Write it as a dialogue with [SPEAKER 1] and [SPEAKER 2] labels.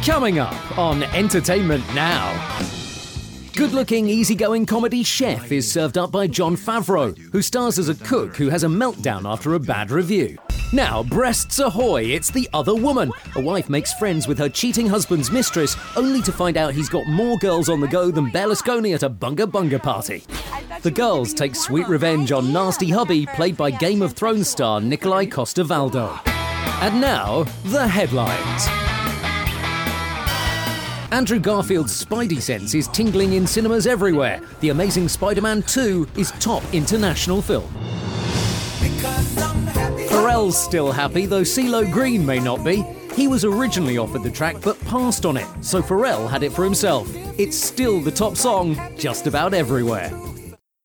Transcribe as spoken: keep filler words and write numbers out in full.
[SPEAKER 1] Coming up on Entertainment Now. Good-looking, easygoing comedy Chef is served up by Jon Favreau, who stars as a cook who has a meltdown after a bad review. Now, breasts ahoy, it's The Other Woman. A wife makes friends with her cheating husband's mistress, only to find out he's got more girls on the go than Berlusconi at a bunga bunga party. The girls take sweet revenge on nasty hubby, played by Game of Thrones star Nikolai Coster-Waldau. And now, the headlines. Andrew Garfield's Spidey sense is tingling in cinemas everywhere. The Amazing Spider-Man two is top international film. Pharrell's still happy, though CeeLo Green may not be. He was originally offered the track but passed on it, so Pharrell had it for himself. It's still the top song just about everywhere.